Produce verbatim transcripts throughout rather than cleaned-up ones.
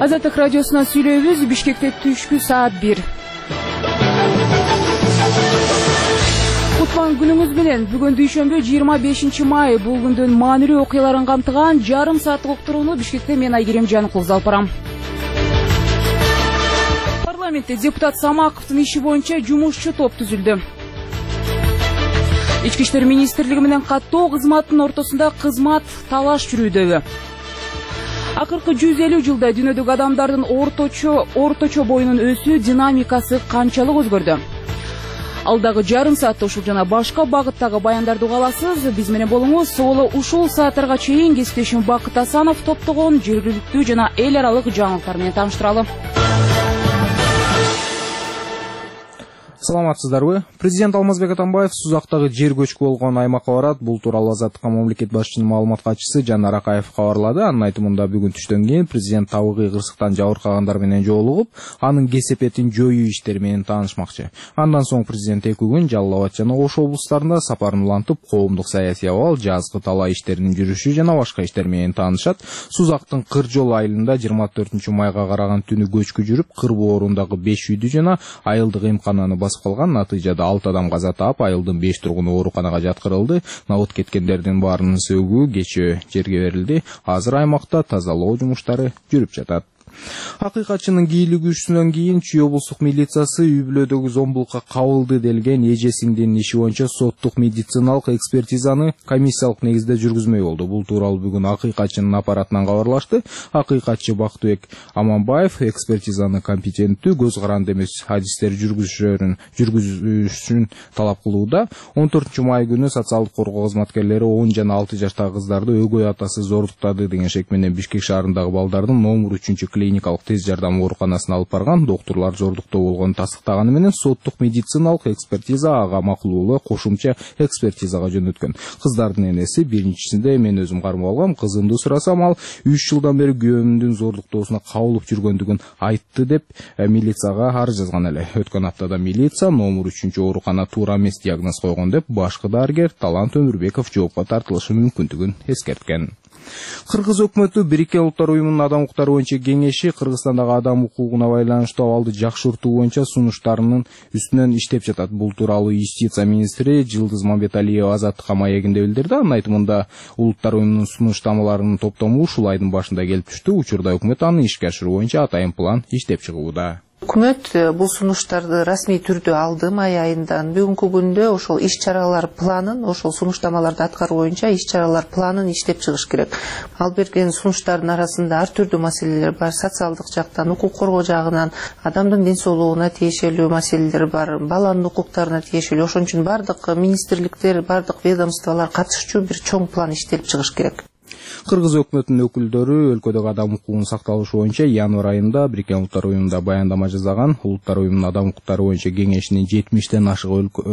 Азаттык радиосунан сүйлөйбүз. Бишкекте түшкү саат бир. Кутман күнүңүз менен. Бүгүн дүйшөмбү жыйырма бешинчи май. Бул күндүн маанилүү окуяларын камтыган жарым сааттык уктурууну Бишкекте мен Айгерим Жаныкулов алып барам. Парламентте депутат Самаковдун иши боюнча жумушчу топ түзүлдү. Ички иштер министрлиги менен каттоо кызматтын ортосунда кызмат талаш жүрүүдө. Акыркы жүз элүү жылда дүйнөдөгү адамдардын орточо орточо боюнун өсүү динамикасы канчалык өзгөрдү? Алдагы жарым саатта ушул жана башка багыттагы баяндарды уга аласыз. Биз менен болуңуз. Соло ушул сааттарга чейин кесиптешим Бакыт Асанов топтогон жергиликтүү жана эл аралык жаңылыктар менен тааныштыралы. Саламатсыздарбы? Президент Алмазбек Атамбаев Сузактагы жер көчкү болгон аймакка барат. Бул тууралуу Азаттыкка мамлекет башчысынын маалымат катчысы Жанар Акаев кабарлады. Анын айтымында бүгүн түштөн кийин президент табыгый кырсыктан жабыркагандар менен жолугуп, анын кесепетин жоюу иштери менен таанышмакчы. Андан соң президент эки күн Жалал Абад жана Ош облустарында сапарын улантып, коомдук саясий абал, жазгы талаа иштеринин жүрүшү жана башка иштер менен таанышат. Сузактын Кыр жол айылында жыйырма төртүнчү майга караган түнү көчкү жүрүп, Кыр боорундагы беш үйдү жана айылдык эмкананы басып калган. Натыйжада алты адам каза таап, айылдын беш тургуну ооруканага жаткырылды. Набыт кеткендердин баарынын сөөгү кечээ жерге берилди. Азыр аймакта тазалоо жумуштары жүрүп жатат. Акыйкатчынын кийлигүүсүнөн кийин Чүй облустук милициясы үй бүлөдөгү зомбулукка кабылды делген эжесиңдин иши боюнча соттук медициналык экспертизаны комиссиялык негизде жүргүзмөй болду. Бул тууралуу бүгүн акыйкатчынын аппаратынан кабарлашты. Акыйкатчы Бактыбек Аманбаев экспертизаны компетенттүү, көз каранды эмес адистер жүргүзүшүн жүргүзүшүн талап кылууда. он төртүнчү май күнү социалдык коргоо кызматкерлери он жана алты жаштагы кыздарды өгөй атасы зордуктады деген шек менен Бишкек шаарындагы балдардын номер үчүнчү клиникалык тез жардам ооруканасына алып барган. Доктурлар зордуктоо болгонун тастыктаганы менен соттук медициналык экспертиза ага макулуулуу кошумча экспертизага жөнөткөн. Кыздардын энеси биринчисинде мен өзүм кармап алгам, кызымды сурасам ал үч жылдан бери күйөөмдүн зордуктоосуна кабылып жүргөндүгүн айтты деп милицияга арыз жазган эле. Өткөн аптада милиция номер үчүнчү оорукана туура эмес диагноз койгон деп башкы дарыгер Талант Өмүрбеков жоопко тартылышы мүмкүндүгүн эскерткен. Кыргыз өкмөтү Бириккен Улуттар уюмунун адам укуктары боюнча кеңеши Кыргызстандагы адам укугуна байланыштуу абалды жакшыртуу боюнча сунуштарынын үстүнөн иштеп жатат. Бул тууралуу юстиция министри Жылдыз Мамбеталиева Азаттыкка маегинде билдирди. Анын айтымында Улуттар уюмунун сунуштамаларынын топтому ушул айдын башында келип түштү. Учурда өкмөт аны ишке ашыруу боюнча атайын план иштеп чыгууда. Өкмөт бул сунуштарды расмий түрдө алды май айындан. Бүгүнкү күндө ошол иш-чаралар планын, ошол сунуштамаларды аткаруу боюнча иш-чаралар планын иштеп чыгыш керек. Ал берген сунуштардын арасында ар түрдүү маселелер бар. Социалдык жактан, укук коргоо жагынан, адамдын ден соолугуна тиешелүү маселелер бар, баланын укуктарына тиешелүү. Ошон үчүн бардык министрликтер, бардык ведомстволор катышчу бир чоң план иштелип чыгыш керек. Кыргыз өкмөтүнүн өкүлдөрү өлкөдөгү адам укугунун сакталышы боюнча январь айында Бириккен Улуттар уюмунда баяндама жасаган. Улуттар уюмунун адам укуктары боюнча кеңешинин жетимиштен ашык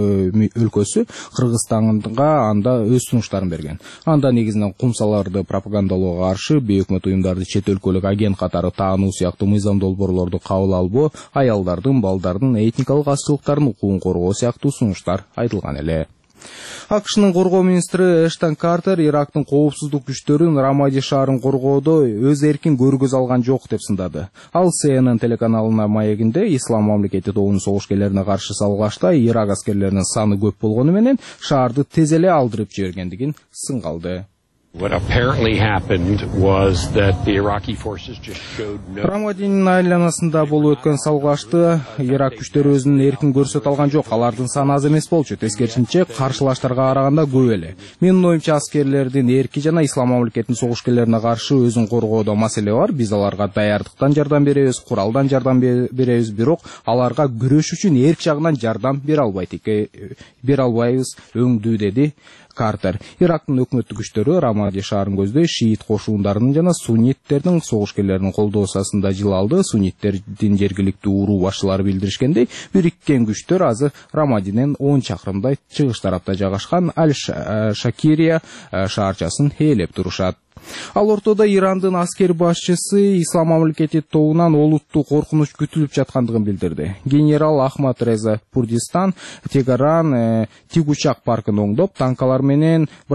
өлкөсү Кыргызстанга анда өз сунуштарын берген. Анда негизинен кумсаларды пропагандалоого каршы бейөкмөт уюмдарды чет өлкөлүк агент катары таануу сыяктуу мыйзам долбоорлорду кабыл албоо, аялдардын, балдардын этникалык азчылыктардын укугун коргоо сыяктуу сунуштар айтылган эле. АКШнын коргоо министри Эштон Картер Ирактын коопсуздук күчтөрүн Рамади шаарын коргоодо өз эркин көргөз алган жок деп сындады. Ал Си Эн Эн телеканалына маегинде ислам мамлекети тобунун согушкерлерине каршы салгылашта Ирак аскерлеринин саны көп болгону менен шаарды тез эле алдырып жибергендигин сынгалды. What apparently happened was that the Iraqi forces just showed no... Рамадинин айланасында болуп өткөн салгылашты Ирак күчтөрү өзүнүн эркин көрсөтө алган жок. Алардын саны аз эмес болчу. Тескерисинче каршылаштарга караганда көп эле. Менин оюмча аскерлердин эрки жана ислам мамлекетинин согушкерлерине каршы өзүн коргоодо маселе бар. Биз аларга даярдыктан жардам беребиз, куралдан жардам беребиз, бирок аларга күрөш үчүн эрк жагынан жардам бере албайт, бере албайбыз өңдүү деди Картер. Ирактын өкмөттүк күчтөрү Рамади шаарын көздөй шиит кошуундарынын жана сунниттердин согушкерлеринин колдоо асасында жыл алды. Сунниттердин жергиликтүү уруу башчылары билдиришкендей, бириккен күчтөр азыр Рамадинен он чакырымдай чыгыш тарапта жайгашкан Аль-Шакирия шаарчасын ээлеп турушат. Ал ортодо Ирандын аскер башчысы ислам мамлекети тобунан олуттуу коркунуч күтүлүп жаткандыгын билдирди. Генерал Ахмад Реза Пурдистан Тегаран Тигучак паркын оңдоп, танкалар менен Бранат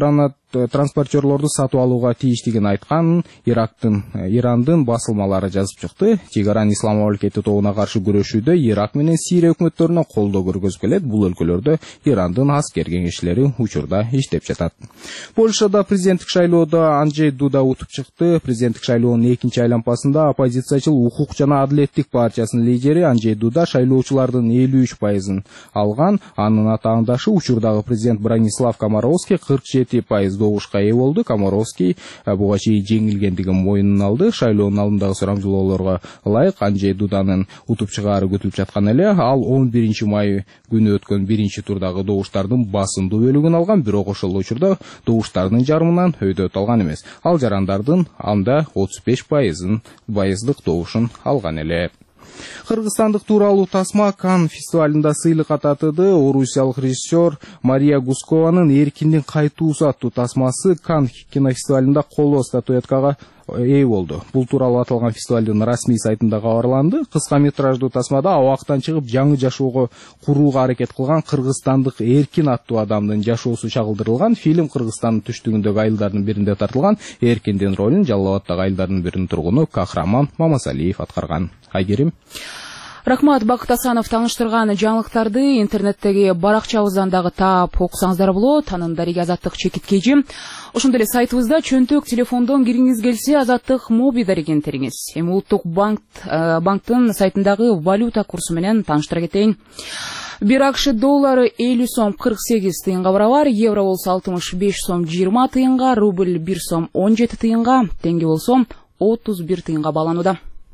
транспортерлорду сатып алууга тийиштигин айткан Ирактын Ирандын басылмалары жазып чыкты. Чегаран Ислам мамлекети тобуна каршы күрөшүүдө Ирак менен Сирия өкмөттөрүнө колдоо көргөзүп келет. Бул өлкөлөрдө Ирандын аскер кеңешчилери учурда иштеп жатат. Польшада президенттик шайлоодо Анджей Дуда утуп чыкты. Президенттик шайлоонун экинчи айлампасында оппозициячыл Укук жана Адилеттик партиясынын лидери Анджей Дуда шайлоочулардын элүү үч пайызын алган. Анын атаандашы учурдагы президент Бранислав Комаровский кырк жети пайыз добушка ээ болду. Комаровский буга чейин жеңилгендигин мойнуна алды. Шайлоонун алдындагы сурамжылоолорго ылайык Анджей Дуданын утуп чыгаары күтүлүп жаткан эле. Ал он биринчи май күнү өткөн биринчи турдагы добуштардын басымдуу бөлүгүн алган, бирок ошол учурда добуштардын жарымынан өйдөт алган эмес. Ал жарандардын анда отуз беш пайызын пайыздык добушун алган эле. Кыргызстандык тууралуу тасма Кан фестивалында сыйлык ататыды. Орусиялык режиссер Мария Гускованын Эркиндин кайтуусу аттуу тасмасы Кан кинофестивалында коло статуэткага ээ болду. Бул тууралуу аталган фестивалдын расмий сайтында кабарланды. Кыска метраждуу тасмада абактан чыгып жаңы жашоого курууга аракет кылган кыргызстандык Эркин аттуу адамдын жашоосу чагылдырылган. Фильм Кыргызстандын түштүгүндөгү айылдардын биринде тартылган. Эркиндин ролун Жалал Абадтагы айылдардын биринин тургуну Кахраман Мамасалиев аткарган. Айгерим. Рахмат, Бакыт Асанов тааныштырган жаңылыктарды интернеттеги баракчабыздан дагы таап окусаңыздар болот. Анын дареги Азаттык чекиткейчи. Ошондой эле сайтыбызда чөнтөк телефондон кириңиз келсе Азаттык моби дарегин териңиз. Эми Улуттук банк банктын сайтындагы валюта курсу менен тааныштыра кетейин. бир АКШ доллары элүү сом кырк сегиз тыйынга барабар, евро болсо алтымыш беш сом жыйырма тыйынга, рубль бир сом он жети тыйынга, теңге болсо отуз бир тыйынга бааланууда.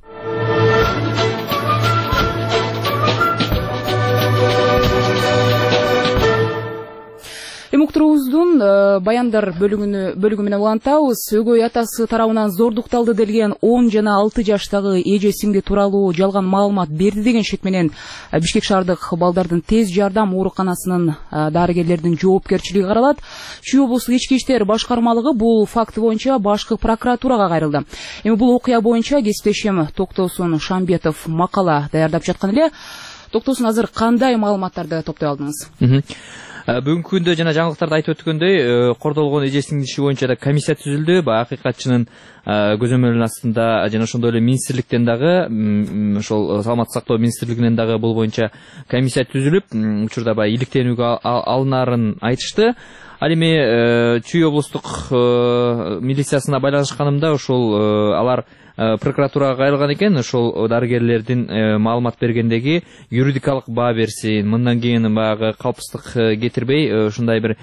Уктурубуздун баяндар бөлүгүнү бөлүгү менен улантабыз. Өгөй атасы тарабынан зордукталды делген он жана алты жаштагы эже сиңди тууралуу жалган маалымат берди деген шек менен Бишкек шаардык балдардын тез жардам ооруканасынын дарыгерлердин жоопкерчилиги каралат. Чүй облустук ички иштер башкармалыгы бул факты боюнча башкы прокуратурага кайрылды. Эми бул окуя боюнча кесиптешим Токтосун Шамбетов макала даярдап жаткан эле. Токтосун, азыр кандай маалыматтарды топтой алдыңыз? Бүгүнкү күндө жана жаңылыктарда айтып өткөндөй, кордолгон эжесинин иши боюнча да комиссия түзүлдү. Баягы акыйкатчынын көзөмөлүнүн астында жана ошондой эле министрликтен дагы, ошол саламаттык сактоо министрлигинен дагы бул боюнча комиссия түзүлүп, учурда баягы иликтенүүгө алынарын айтышты. Ал эми Чүй облустук милициясына байланышканымда ошол алар прокуратурага кайрылган экен. Ошол дарыгерлердин маалымат бергендеги юридикалык баа берсин, мындан кийин баягы калпсыздык кетирбей ушундай бир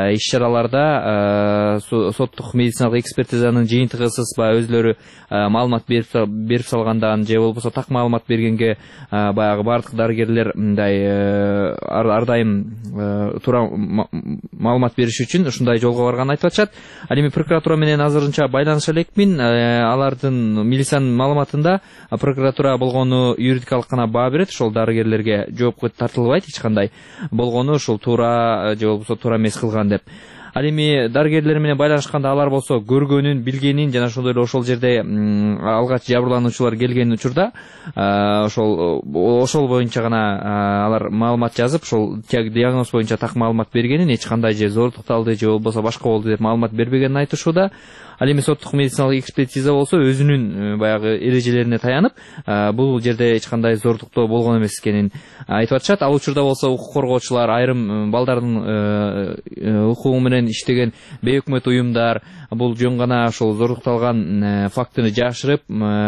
иш-чараларда соттук медициналык экспертизанын жыйынтыгысыз баягы өзлөрү маалымат берип салгандан же болбосо так маалымат бергенге баягы бардык дарыгерлер мындай ар дайым туура маалымат бериш үчүн ушундай жолго барганын айтып атышат. Ал эми прокуратура менен азырынча байланыша элекмин. Алардын милициянын маалыматында прокуратура болгону юридикалык гана баа берет, ошол дарыгерлерге жоопко тартылбайт эч кандай болгону ошол туура же болбосо туура эмес кылган деп. Ал эми дарыгерлер менен байланышканда алар болсо көргөнүн, билгенин жана ошондой эле ошол жерде алгач жабырлануучулар келген учурда ошол ошол боюнча гана алар маалымат жазып, ошол диагноз боюнча так маалымат бергенин, эч кандай же зордукталды же болбосо башка болду деп маалымат бербегенин айтышууда. Ал эми соттук медициналык экспертиза болсо өзүнүн баягы эрежелерине таянып, бул жерде эч кандай зордуктоо болгон эмес экенин айтып атышат. Ал учурда болсо укук коргоочулар, айрым балдардын укугу менен иштеген бейөкмөт уюмдар бул жөн гана ошол зордукталган фактыны жашырып,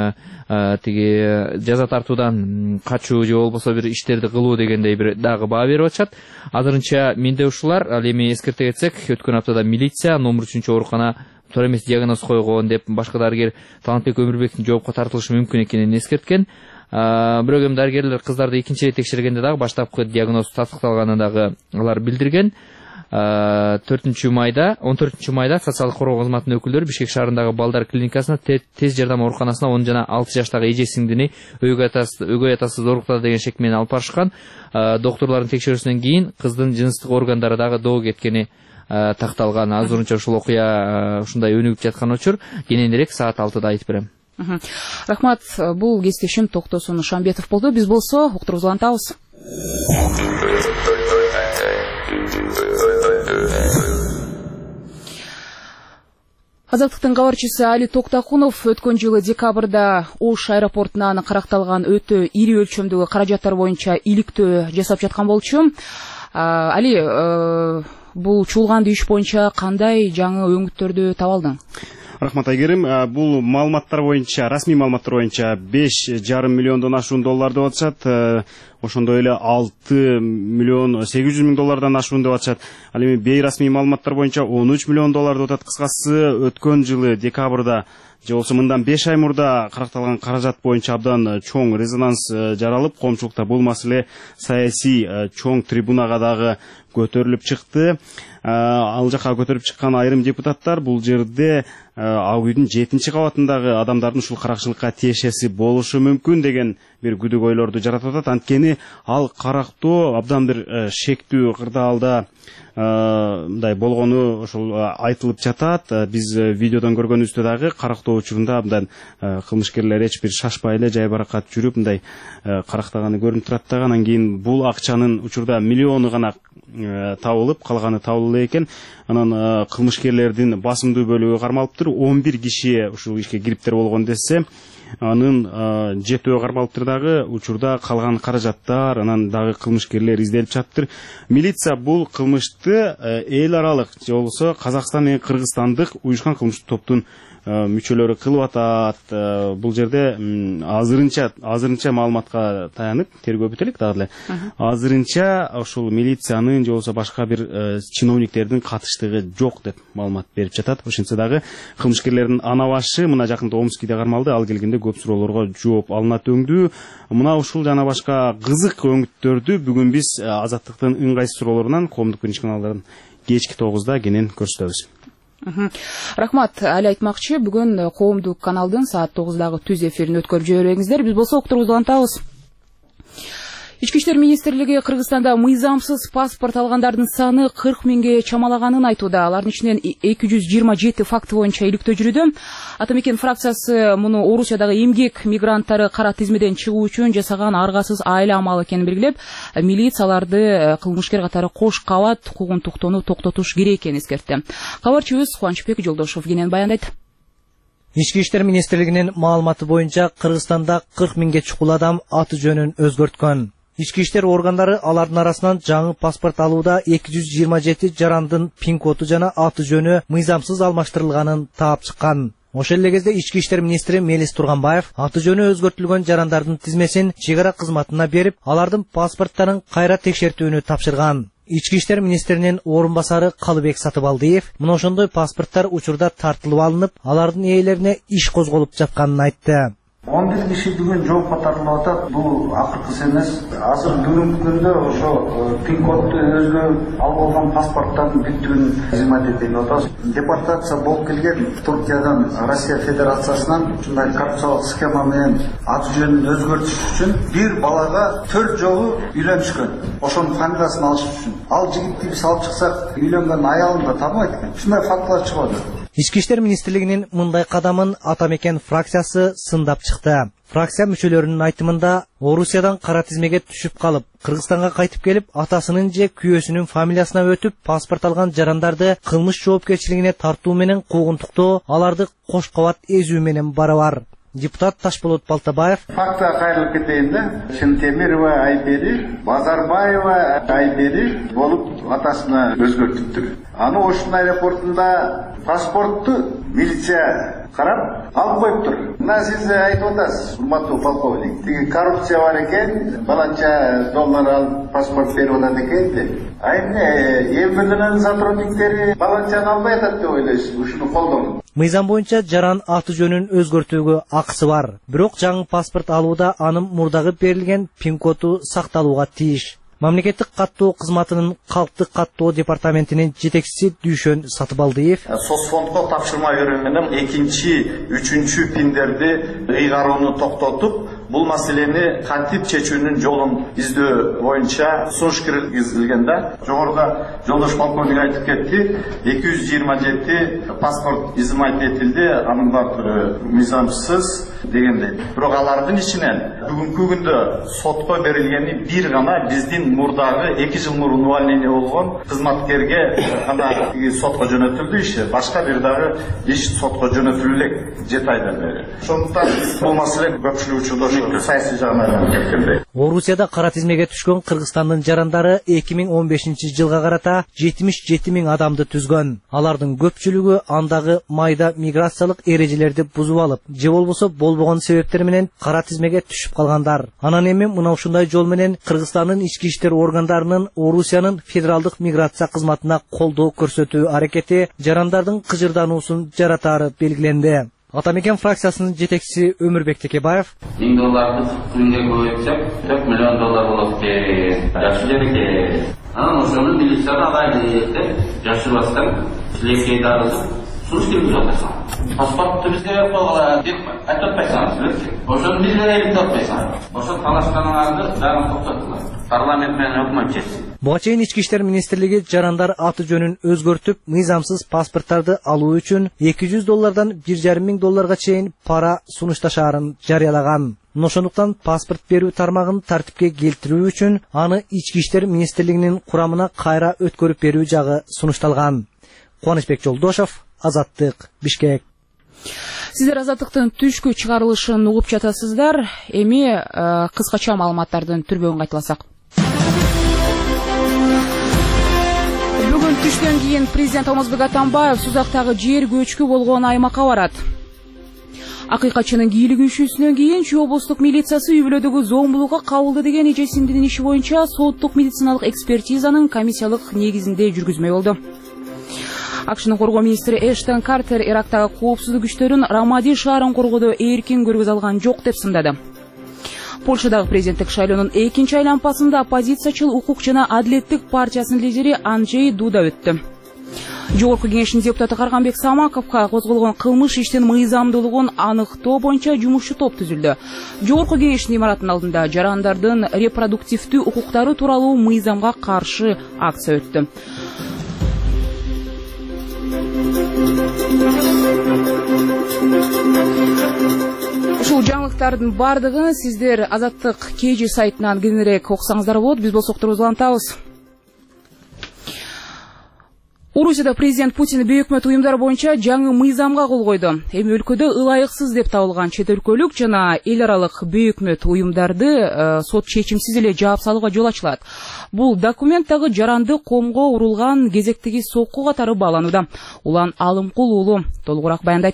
тиги жаза тартуудан качуу же болбосо бир иштерди кылуу дегендей бир дагы баа берип атышат. Азырынча менде ушулар. Ал эми эскерте кетсек, өткөн аптада милиция номер үчүнчү оорукана туура эмес диагноз койгон деп башкы дарыгер Талантбек Өмүрбектин жоопко тартылышы мүмкүн экенин эскерткен. Бирок эми дарыгерлер кыздарды экинчи ирет текшергенде дагы баштапкы диагноз тастыкталганын дагы алар билдирген. төртүнчү майда он төртүнчү майда социалдык коргоо кызматынын өкүлдөрү Бишкек шаарындагы балдар клиникасына тез жардам ооруканасына он жана алты жаштагы эже сиңдини өгөй атасы өгөй атасы зордуктады деген шек менен алып барышкан. Доктурлардын текшерүүсүнөн кийин кыздын жыныстык органдары дагы доо кеткени такталган. Азырынча ушул окуя ушундай өнүгүп жаткан учур. Кененирээк саат алтыда айтып берем. Рахмат. Бул кесиптешим Токтосун Шамбетов болду. Биз болсо уктурубузду улантабыз. Азаттыктын кабарчысы Али Токтакунов өткөн жылы декабрда Ош аэропортунан каракталган өтө ири өлчөмдөгү каражаттар боюнча иликтөө жасап жаткан болчу. Али, бул чуулган иш боюнча кандай жаңы өңүттөрдү таба алдың? Рахмат Айгерим, бул маалыматтар боюнча, расмий маалыматтар боюнча беш жарым миллиондон ашуун доллар деп атышат. Ошондой эле алты миллион сегиз жүз миң доллардан ашуун деп атышат. Ал эми бейрасмий маалыматтар боюнча он үч миллион доллар деп атат. Кыскасы, өткөн жылы декабрда же болбосо мындан беш ай мурда каракталган каражат боюнча абдан чоң резонанс жаралып, коомчулукта бул маселе саясий чоң трибунага дагы көтөрүлүп чыкты. Ал жака көтөрүп чыккан айрым депутаттар бул жерде ак үйдүн жетинчи кабатындагы адамдардын ушул каракчылыкка тиешеси болушу мүмкүн деген бир күдүк ойлорду жаратып атат. Анткени ал карактоо абдан бир шектүү кырдаалда мындай болгону ошол айтылып жатат. Биз видеодон көргөнүбүздө дагы карактоо учурунда абдан кылмышкерлер эч бир шашпай эле жай баракат жүрүп мындай карактаганы көрүнүп турат дагы. Анан кийин бул акчанын учурда миллиону гана табылып, калганы табылды экен. Анан кылмышкерлердин басымдуу бөлүгү кармалыптыр. он бир киши ушул ишке кириптер болгон десе, анын жетөө кармалыптыр дагы. Учурда калган каражаттар, анан дагы кылмышкерлер изделип жатыптыр. Милиция бул кылмышты эл аралык же болбосо Казакстан менен Кыргызстандык уюшкан кылмыштык топтун мүчөлөрү кылып атат. Бул жерде азырынча азырынча маалыматка таянып тергөө бүтө элек дагы эле. Азырынча ошол милициянын же болбосо башка бир чиновниктердин катыштыгы жок деп маалымат берип жатат. Ошентсе дагы кылмышкерлердин ана башы мына жакында Омскийде кармалды. Ал келгенде көп суроолорго жооп алынат өңдүү. Мына ушул жана башка кызык өңүттөрдү бүгүн биз Азаттыктын ыңгайсыз суроолорунан коомдук биринчи каналдарын кечки тогузда кенен көрсөтөбүз. Рахмат, Али айтмакчы, бүгүн коомдук каналдын саат тогуздагы түз эфирин өткөрүп жибербеңиздер. Биз болсо уктурубузду улантабыз. Ички иштер министрлиги Кыргызстанда мыйзамсыз паспорт алгандардын саны кырк миңге чамалаганын айтууда. Алардын ичинен эки жүз жыйырма жети факты боюнча иликтөө жүрүүдө. Атамекен фракциясы муну Орусиядагы эмгек мигранттары кара тизмеден чыгуу үчүн жасаган аргасыз айла амалы экенин белгилеп, милицияларды кылмышкер катары кош кабат куугунтуктоону токтотуш керек экенин эскертти. Кабарчыбыз Кубанычбек Жолдошов кенен баяндайт. Ички иштер министрлигинин маалыматы боюнча Кыргызстанда кырк миңге чукул адам аты жөнүн өзгөрткөн. Ички иштер органдары алардын арасынан жаңы паспорт алууда эки жүз жыйырма жети жарандын пин коду жана аты жөнү мыйзамсыз алмаштырылганын таап чыккан. Ошол эле кезде ички иштер министри Мелис Турганбаев аты жөнү өзгөртүлгөн жарандардын тизмесин чек ара кызматына берип, алардын паспорттарын кайра текшертүүнү тапшырган. Ички иштер министринин орун басары Калыбек Сатыбалдиев мына ошондой паспорттар учурда тартылып алынып, алардын ээлерине иш козголуп жатканын айтты. он бир киши бүгүн жоопко тартылып атат. Бул акыркысы эмес. Азыр бүгүнкү күндө ошо пин кодду өзгө алып алган паспорттардын бүттүгүн кызмат этип атабыз. Депортация болуп келген Туркиядан Россия Федерациясынан ушундай коррупциялык схема менен аты жөнүн өзгөртүш үчүн бир балага төрт жолу үйлөнүшкөн. Ошонун фамилиясын алыш үчүн. Ал жигитти биз алып чыксак, үйлөнгөн аялын да табылбайт экен. Ушундай фактылар чыгып атат. Ички иштер министрлигинин мындай кадамын Атамекен фракциясы сындап чыкты. Фракция мүчөлөрүнүн айтымында Орусиядан кара тизмеге түшүп калып, Кыргызстанга кайтып келип, атасынын же күйөөсүнүн фамилиясына өтүп, паспорт алган жарандарды кылмыш жоопкерчилигине тартуу менен куугунтуктоо, аларды кош кабат эзүү менен барабар. Депутат Ташболот Балтабаев: Факта кайрылып кетейин да. Шынтемирова Айбери, Базарбаева Айбери болуп атасына өзгөртүптүр. Аны Оштун аэропортунда паспортту милиция карап алып коюптур. Мына сиз айтып атасыз, урматтуу полковник, тиги коррупция бар экен, баланча доллар алып паспорт берип атат экен деп. А эмне МВДнын сотрудниктери баланчаны албай атат деп ойлойсуз, ушуну колдонуп. Мыйзам боюнча жаран аты жөнүн өзгөртүүгө акысы бар. Бирок жаңы паспорт алууда анын мурдагы берилген пин коду сакталууга тийиш. Мамлекеттик каттоо кызматынын калктык каттоо департаментинин жетекчиси Дүйшөн Сатыбалдиев: Соцфондго тапшырма берүү менен экинчи, үчүнчү пиндерди ыйгарууну токтотуп, бул маселени кантип чечүүнүн жолун издөө боюнча сунуш киргизилген да. Жогоруда Жолдош полковник айтып кетти, эки жүз жыйырма жети паспорт изымайт этилди, анын баардыгы мыйзамсыз. дегендей. Бирок алардын ичинен бүгүнкү күндө сотко берилгени бир гана биздин мурдагы эки жыл мурун увольнение болгон кызматкерге гана сотко жөнөтүлдү иши. Башка бир дагы иш сотко жөнөтүлө элек жети айдан бери. Ошондуктан бул маселе көпчүлүк учурда саясий жагынан кеткендей. Орусияда кара тизмеге түшкөн Кыргызстандын жарандары эки миң он бешинчи жылга карата жетимиш жети миң адамды түзгөн. Алардын көпчүлүгү андагы майда миграциялык эрежелерди бузуп алып, же болбосо болбогон себептер менен кара тизмеге түшүп калгандар. Анан эми мына ушундай жол менен Кыргызстандын ички иштер органдарынын Орусиянын федералдык миграция кызматына колдоо көрсөтүү аракети жарандардын кыжырдануусун жаратаары белгиленди. Атамекен фракциясынын жетекчиси Өмүрбек Текебаев миң долларды күнгө көбөйтсөк төрт миллион доллар болот экен. Жакшы жер экен. Анан ошону милицияга алайлы деп жашырбастан тилекейди арызып сунуш киргизип атасың. Паспортты бизге берип койгула деп айтып атпайсыңыз. Ошону биз берели деп атпайсыңыз. Ошо талашканыңарды дагы токтотулат. Парламент менен өкмөт чечсин. Буга чейин Ички иштер министрлиги жарандар аты жөнүн өзгөртүп, мыйзамсыз паспорттарды алуу үчүн эки жүз доллардан бир жарым миң долларга чейин пара сунушташаарын жарыялаган. Ошондуктан паспорт берүү тармагын тартипке келтирүү үчүн аны Ички иштер министрлигинин курамына кайра өткөрүп берүү жагы сунушталган. Кубанычбек Жолдошов, Азаттык, Бишкек. Сиздер Азаттыктын түшкү чыгарылышын угуп жатасыздар. Эми кыскача маалыматтардын түрбөгүн кайталасак. Бүгүн түштөн кийин президент Алмазбек Атамбаев Сузактагы жер көчкү болгон аймакка барат. Акыйкатчынын кийлигишүүсүнөн кийин Чүй облустук милициясы үй бүлөдөгү зомбулукка кабылды деген эжесиндин иши боюнча соттук медициналык экспертизанын комиссиялык негизинде жүргүзмөй болду. АКШнын коргоо министри Эштон Картер Ирактагы коопсуздук күчтөрүн Рамади шаарын коргоодо эркин көргөзө алган жок деп сындады. Польшадагы президенттик шайлоонун экинчи айланпасында оппозициячыл укук жана адилеттик партиясынын лидери Анджей Дуда өттү. Жогорку кеңештин депутаты Карганбек Самаковго козголгон кылмыш иштин мыйзамдуулугун аныктоо боюнча жумушчу топ түзүлдү. Жогорку кеңештин имаратынын алдында жарандардын репродуктивдүү укуктары тууралуу мыйзамга каршы акция өттү. Ушул жаңылыктардын бардыгын сиздер Азаттык Кежи сайтынан кененирээк окусаңыздар болот. Биз болсок улантабыз. Орусияда президент Путин бейөкмөт уюмдар боюнча жаңы мыйзамга кол койду. Эми өлкөдө ылайыксыз деп табылган чет өлкөлүк жана эл аралык бейөкмөт уюмдарды сот чечимсиз эле жаап салууга жол ачылат. Бул документ дагы жаранды коомго урулган кезектеги сокку катары бааланууда. Улан Алымкул уулу толугураак баяндайт.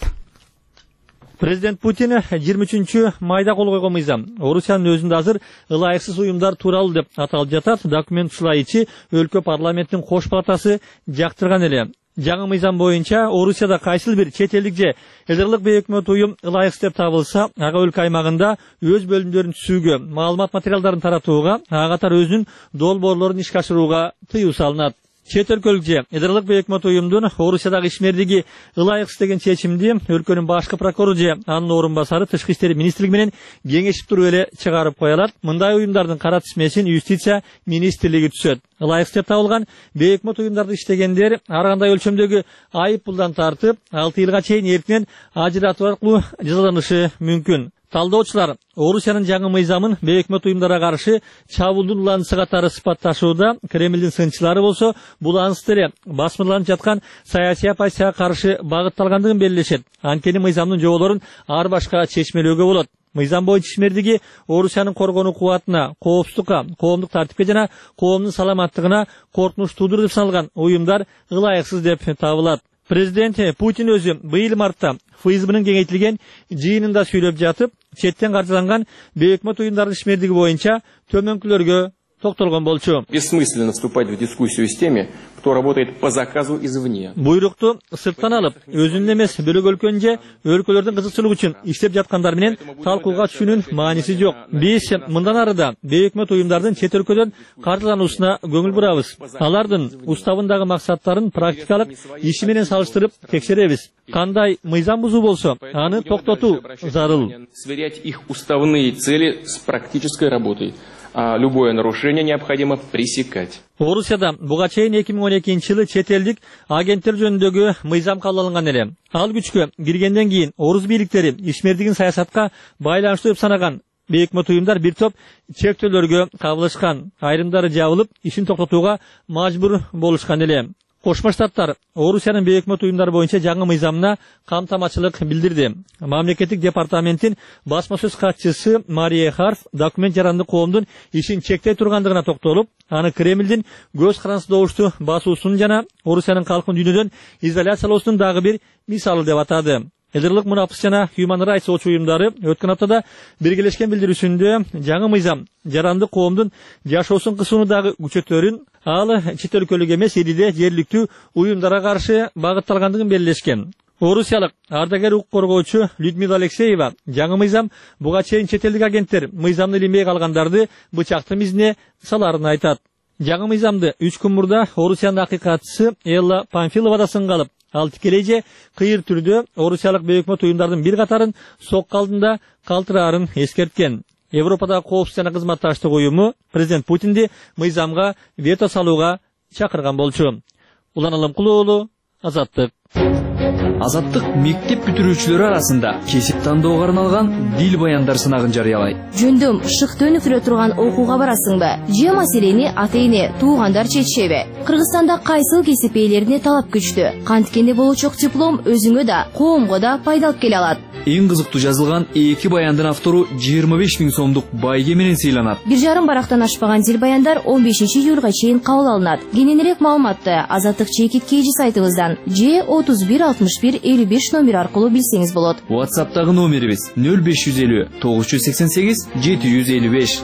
Президент Путин жыйырма үчүнчү майда кол койгон мыйзам Орусиянын өзүндө азыр ылайыксыз уюмдар тууралуу деп аталып жатат. Документ ушулай ичи өлкө парламенттин кош палатасы жактырган эле. Жаңы мыйзам боюнча Орусияда кайсыл бир чет элдик же эл аралык бейөкмөт уюм ылайыксыз деп табылса, ага өлкө аймагында өз бөлүмдөрүн түзүүгө, маалымат материалдарын таратууга, ага катары өзүнүн долбоорлорун ишке ашырууга тыюу салынат. Чет өлкөлүк же эл аралык бейөкмөт уюмдун Орусиядагы ишмердиги ылайыксыз деген чечимди өлкөнүн башкы прокурору же анын орун басары Тышкы иштер министрлиги менен кеңешип туруп эле чыгарып кое алат. Мындай уюмдардын кара тизмесин юстиция министрлиги түзөт. Ылайыксыз деп табылган бейөкмөт уюмдарды иштегендер ар кандай өлчөмдөгү айып пулдан тартып алты жылга чейин эркинен ажыратуу аркылуу жазаланышы мүмкүн. Талдоочулар Орусиянын жаңы мыйзамын бейөкмөт уюмдарга каршы чабуулдун уланысы катары сыпатташууда. Кремлдин сынчылары болсо бул анысты эле басмырланып жаткан саясий оппозицияга каршы багытталгандыгын белгилешет. Анткени мыйзамдын жоболорун ар башка чечмелөөгө болот. Мыйзам боюнча ишмердиги Орусиянын коргонуу кубатына, коопсуздукка, коомдук тартипке жана коомдун саламаттыгына коркунуч туудурду деп саналган уюмдар ылайыксыз деп табылат. Президент Путин өзү быйыл мартта ФСБнын кеңейтилген жыйынында сүйлөп жатып, четтен каржыланган бейөкмөт уюмдардын ишмердиги боюнча төмөнкүлөргө токтолгон болчу. Бессмысленно вступать в дискуссию с теми, кто работает по заказу извне. Буйрукту сырттан алып, өзүнүн эмес бөлөк өлкөнүн же өлкөлөрдүн кызыкчылыгы үчүн иштеп жаткандар менен талкууга түшүүнүн мааниси жок. Биз мындан ары да бейөкмөт уюмдардын чет өлкөдөн каржылануусуна көңүл бурабыз. Алардын уставындагы максаттарын практикалык иши менен салыштырып текшеребиз. Кандай мыйзам бузуу болсо, аны токтотуу зарыл. Сверять их уставные цели с практической работой. а любое нарушение необходимо пресекать. Орусияда буга чейин эки миң он экинчи жылы чет элдик агенттер жөнүндөгү мыйзам кабыл алынган эле. Ал күчкө киргенден кийин орус бийликтери ишмердигин саясатка байланыштуу деп санаган бейикме туюмдар бир топ чектөөлөргө кабылышкан. Айрымдары жабылып, ишин токтотууга мажбур болушкан эле. Кошмо Штаттар Орусиянын бейикме туюмдары боюнча жаңы мыйзамына камтамачылык билдирди. Мамлекеттик департаменттин басма сөз катчысы Мария Харф документ жаранды коомдун ишин чектей тургандыгына токтолуп, аны Кремлдин көз карансыздоочтуу басуусун жана Орусиянын калкын дүйнөдөн изоляциялоосунун дагы бир мисалы деп атады. Элдерлик мунапыс жана Human Rights Watch уюмдары өткөн аптада биргелешкен билдирүүсүндө жаңы мыйзам жаранды коомдун жашоосун кысуунудагы күчөтөрүн ал чет өлкөлүк эмес элиде жергиликтүү уюмдарга каршы багытталгандыгын белгилешкен. Орусиялык ардагер укук коргоочу Людмила Алексеева жаңы мыйзам буга чейин чет элдик агенттер мыйзамды илинбей калгандарды бычактын изине саларын айтат. Жаңы мыйзамды үч күн мурда Орусиянын акыйкатчысы Элла Памфилова да сынга алып, ал тикелей же кыйыр түрдө орусиялык бейикме туюмдардын бир катарын сокко алдында калтыраарын эскерткен. Европадагы коопсуздук жана кызматташтык уюму президент Путинди мыйзамга вето салууга чакырган болчу. Улан Алымкулуу, Азаттык. Азаттык мектеп бүтүрүүчүлөрү арасында кесип тандоого арналган дил баяндар сынагын жарыялайт. Жөндүм шыктын үфүрө турган окууга барасыңбы? Же маселени ата-эне, туугандар чечишеби? Кыргызстанда кайсыл кесип ээлерине талап күчтүү? Канткенде болочок диплом өзүңө да, коомго да пайда алып келе алат. Эң кызыктуу жазылган эки баяндын автору жыйырма беш миң сомдук байге менен сыйланат. Бир жарым барактан ашпаган дил баяндар он бешинчи июлга чейин кабыл алынат. Кененирээк маалыматты Азаттык чекит кейжи сайтыбыздан же отуз бир алтымыш бир элүү беш номер аркылуу билсеңиз болот. WhatsApp'тагы номерибиз нөл беш жүз элүү тогуз жүз сексен сегиз жети жүз элүү беш.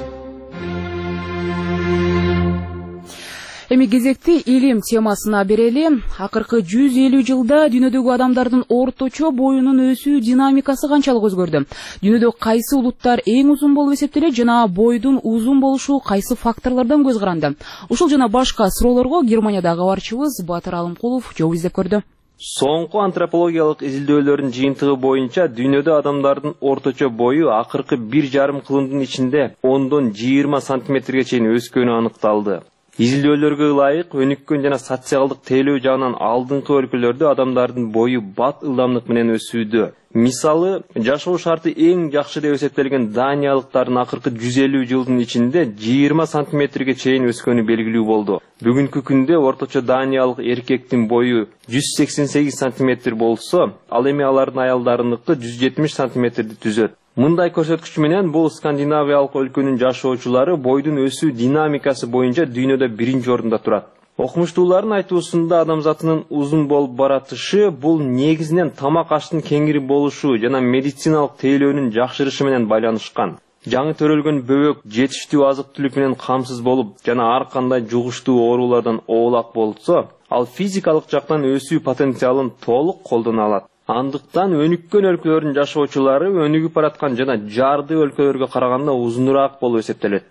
Эми кезекти илим темасына берели. Акыркы жүз элүү жылда дүйнөдөгү адамдардын орточо боюнун өсүү динамикасы канчалык өзгөрдү? Дүйнөдө кайсы улуттар эң узун болуп эсептелет жана бойдун узун болушу кайсы факторлордон көз каранды? Ушул жана башка суроолорго Германиядагы кабарчыбыз Батыр Алымкулов жооп издеп көрдү. Соңку антропологиялык изилдөөлөрдүн жыйынтыгы боюнча дүйнөдө адамдардын орточо бою акыркы бир жарым кылымдын ичинде ондон жыйырма сантиметрге чейин өскөнү аныкталды. Изилдөөлөргө ылайык өнүккөн жана социалдык тейлөө жагынан алдыңкы өлкөлөрдө адамдардын бою бат ылдамдык менен өсүүдө. Мисалы, жашоо шарты эң жакшы деп эсептелген даниялыктардын акыркы жүз элүү жылдын ичинде жыйырма сантиметрге чейин өскөнү белгилүү болду. Бүгүнкү күндө орточо даниялык эркектин бою жүз сексен сегиз сантиметр болсо, ал эми алардын аялдарыныкы жүз жетимиш сантиметрди түзөт. Мындай көрсөткүч менен бул скандинавиялык өлкөнүн жашоочулары бойдун өсүү динамикасы боюнча дүйнөдө биринчи орунда турат. Окумуштуулардын айтуусунда адамзатынын узун болуп баратышы бул негизинен тамак аштын кеңири болушу жана медициналык тейлөөнүн жакшырышы менен байланышкан. Жаңы төрөлгөн бөбөк жетиштүү азык-түлүк менен камсыз болуп жана ар кандай жугуштуу оорулардан оолак болсо, ал физикалык жактан өсүү потенциалын толук колдоно алат. Андыктан өнүккөн өлкөлөрдүн жашоочулары өнүгүп бараткан жана жарды өлкөлөргө караганда узунураак болуп эсептелет.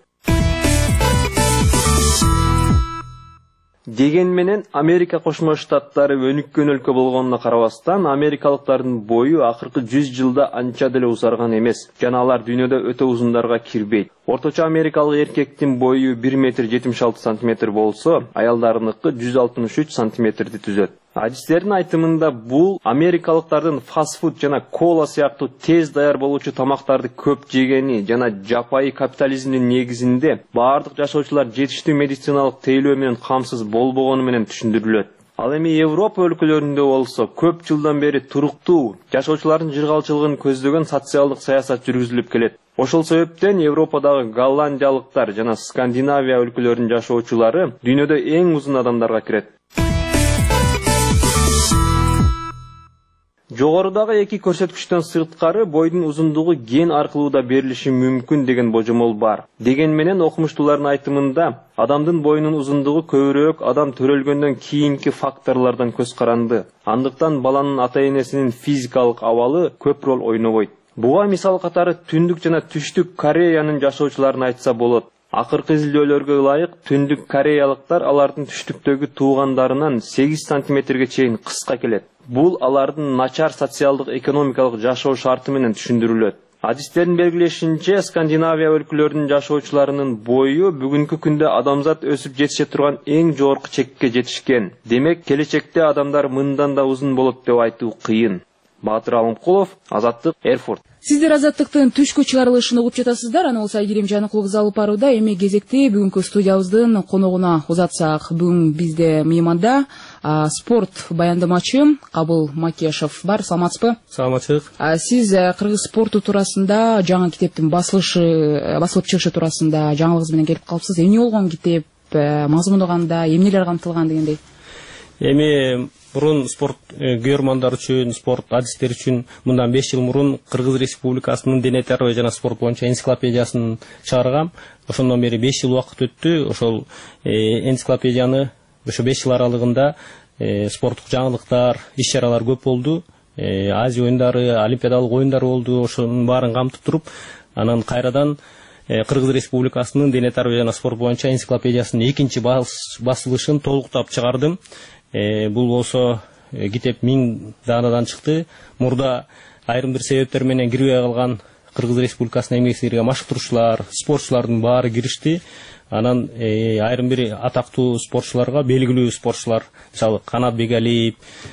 Деген менен Америка Кошмо Штаттары өнүккөн өлкө болгонуна карабастан, америкалыктардын бою акыркы жүз жылда анча деле узарган эмес, жана алар дүйнөдө өтө узундарга кирбейт. Орточо америкалык эркектин бою бир метр жетимиш алты сантиметр болсо, аялдарыныкы жүз алтымыш үч сантиметрди түзөт. Адистердин айтымында бул америкалыктардын фастфуд жана кола сыяктуу тез даяр болуучу тамактарды көп жегени жана жапайы капитализмдин негизинде баардык жашоочулар жетиштүү медициналык тейлөө менен камсыз болбогону менен түшүндүрүлөт. Ал эми Европа өлкөлөрүндө болсо көп жылдан бери туруктуу жашоочулардын жыргалчылыгын көздөгөн социалдык саясат жүргүзүлүп келет. Ошол себептен Европадагы голландиялыктар жана Скандинавия өлкөлөрүнүн жашоочулары дүйнөдө эң узун адамдарга кирет. Жогорудагы эки көрсөткүчтөн сырткары бойдун узундугу ген аркылуу да берилиши мүмкүн деген божомол бар. Деген менен окумуштуулардын айтымында адамдын боюнун узундугу көбүрөөк адам төрөлгөндөн кийинки факторлордон көз каранды. Андыктан баланын ата-энесинин физикалык абалы көп роль ойнобойт. Буга мисал катары Түндүк жана Түштүк Кореянын жашоочуларын айтса болот. Акыркы изилдөөлөргө ылайык Түндүк Кореялыктар алардын түштүктөгү туугандарынан сегиз сантиметрге чейин кыска келет. Бул алардын начар социалдык экономикалык жашоо шарты менен түшүндүрүлөт. Адистердин белгилешинче, Скандинавия өлкөлөрүнүн жашоочуларынын бою бүгүнкү күндө адамзат өсүп жетише турган эң жогорку чекке жетишкен. Демек, келечекте адамдар мындан да узун болот деп айтуу кыйын. Баатыр Алымкулов, Азаттык, Эрфурт. Сиздер Азаттыктын түшкү чыгарылышын угуп жатасыздар. Аны болсо Айгерим Жаныкулов алып барууда. Эми кезекте бүгүнкү студиябыздын коногуна узатсак, бүгүн бизде мейманда спорт баяндамачы Кабыл Макешов бар. Саламатсызбы? Саламатчылык. Сиз кыргыз спорту туурасында, жаңы китептин басылышы, басылып чыгышы туурасында жаңылыгыңыз менен келип калыпсыз. Эмне болгон китеп, мазмуну кандай, эмнелер камтылган дегендей? Эми мурун спорт көрөрмандар үчүн, спорт адистер үчүн мындан беш жыл мурун Кыргыз Республикасынын дене тарбия жана спорт боюнча энциклопедиясын чыгаргам. Ошондон бери беш жыл убакыт өттү. Ошол энциклопедияны ошо беш жыл аралыгында спорттук жаңылыктар, иш-чаралар көп болду. Азия оюндары, олимпиадалык оюндар болду. Ошонун баарын камтып туруп, анан кайрадан Кыргыз Республикасынын дене тарбия жана спорт боюнча энциклопедиясынын экинчи басылышын толуктап чыгардым. Бул болсо китеп миң даанадан чыкты. Мурда айрым бир себептер менен кирбей калган Кыргыз Республикасынын эмгек сиңирген машыктыруучулар, спортчулардын баары киришти. Анан айрым бир атактуу спортчуларга, белгилүү спортчулар, мисалы Канат Бегалиев,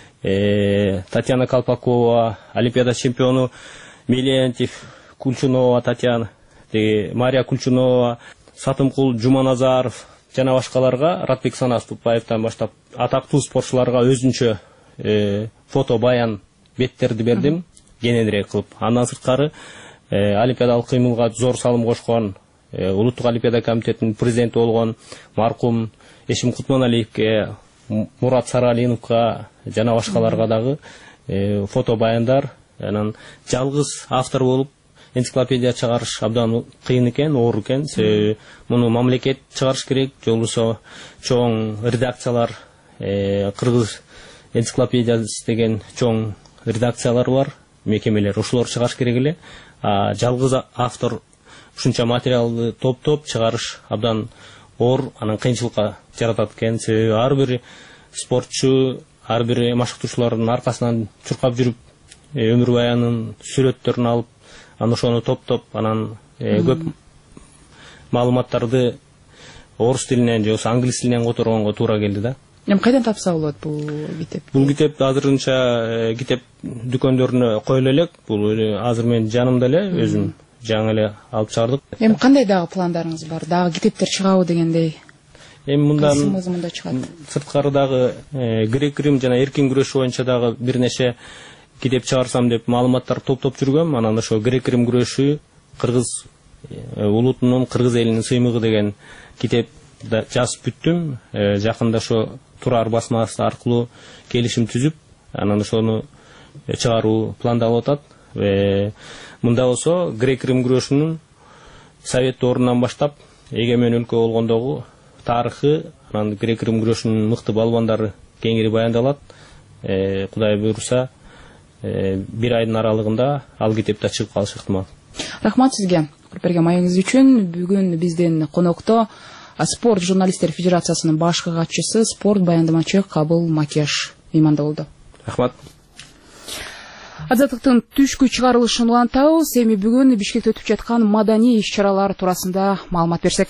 Татьяна Колпакова, олимпиада чемпиону Мелентьев, Кульчунова Татьяна, Мария Кульчунова, Сатымкул Жуманазаров жана башкаларга, Ратбек Санаступаевтан баштап атактуу спортчуларга өзүнчө фото баян беттерди бердим, кененирээк кылып. Андан сырткары олимпиадалык кыймылга зор салым кошкон, улуттук олимпиада комитетинин президенти болгон маркум Эшим Кутманалиевке, Мурат Саралиновго жана башкаларга дагы фото баяндар, анан жалгыз автор болуп энциклопедия чыгарыш абдан кыйын экен, оор экен. Муну мамлекет чыгарыш керек, же болбосо чоң редакциялар, Кыргыз энциклопедиясы деген чоң редакциялар бар, мекемелер, ошолор чыгарыш керек эле. Жалгыз автор ушунча материалды топтоп чыгарыш абдан оор, анан кыйынчылыкка жаратат экен. Себеби ар бир спортчу, ар бир машыктуучулардын аркасынан чуркап жүрүп, өмүр баянын сүрөттөрүн алып, анан ошону топтоп, анан көп маалыматтарды орус тилинен же болбосо англис тилинен которгонго туура келди да. Эми кайдан тапса болот бул китеп? Бул китеп азырынча китеп дүкөндөрүнө коюла элек. Бул азыр мен жанымда эле, өзүм жаңы эле алып чыгардык. Эми кандай дагы пландарыңыз бар? Дагы китептер чыгабы дегендей? Эми мындан мында чыгат. Сырткары дагы грек-рим жана эркин күрөш боюнча дагы бир нече китеп чыгарсам деп маалыматтар топтоп жүргөм. Анан ошо грек-рим күрөшү, Кыргыз улутунун, Кыргыз элинин сыймыгы деген китеп жазып бүттүм. Жакында ошо Турар басмасы аркылуу келишим түзүп, анан ошону чыгаруу пландалып атат. Мында болсо грек-рим күрөшүнүн совет орунан баштап эгемен өлкө болгондогу тарыхы, анан грек-рим күрөшүнүн мыкты балбандары кеңири баяндалат. Кудай буйруса бир айдын аралыгында ал китепте чыгып калышы ыктымал. Рахмат сизге берген маегиңиз үчүн. Бүгүн биздин конокто Спорт журналисттер федерациясынын башкы катчысы, спорт баяндамачы Кабыл Макеш мейманда болду. Рахмат. Азаттыктын түшкү чыгарылышын улантабыз. Эми бүгүн Бишкекте өтүп жаткан маданий иш-чаралар туурасында маалымат берсек.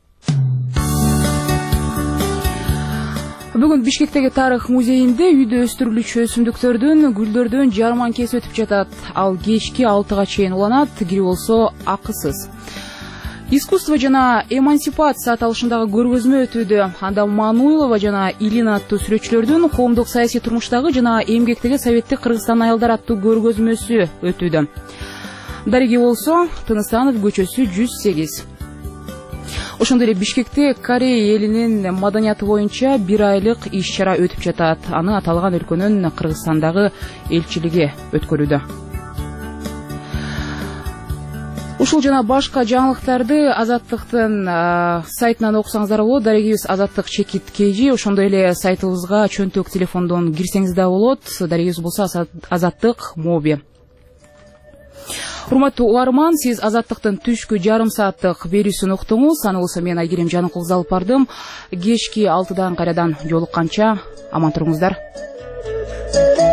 Бүгүн Бишкектеги тарых музейинде үйдө өстүрүлүүчү өсүмдүктөрдүн, гүлдөрдүн жарманкеси өтүп жатат. Ал кечки алтыга чейин уланат, кирип болсо акысыз. Искусство жана эмансипация аталышындагы көргөзмө өтүүдө. Анда Мануилова жана Илина аттуу сүрөтчүлөрдүн коомдук саясий турмуштагы жана эмгектеги советтик Кыргызстан айылдары аттуу көргөзмөсү өтүүдө. Дариги болсо Тыныстанов көчөсү жүз сегиз. Ошондой эле Бишкекте Корея элинин маданияты боюнча бир айлык иш-чара өтүп жатат. Аны аталган өлкөнүн Кыргызстандагы элчилиги өткөрүүдө. Ушул жана башка жаңылыктарды Азаттыктын сайтынан окусаңыздар болот. Дарегибиз Азаттык чекит kg. Ошондой эле сайтыбызга чөнтөк телефондон кирсеңиз да болот. Дарегибиз болсо Азаттык моби. Урматтуу угарман, сиз Азаттыктын түшкү жарым сааттык берүүсүн уктуңуз. Аны болсо мен Айгерим Жаныкулов алып бардым. Кечки алтыдан кайрадан жолукканча аман туруңуздар.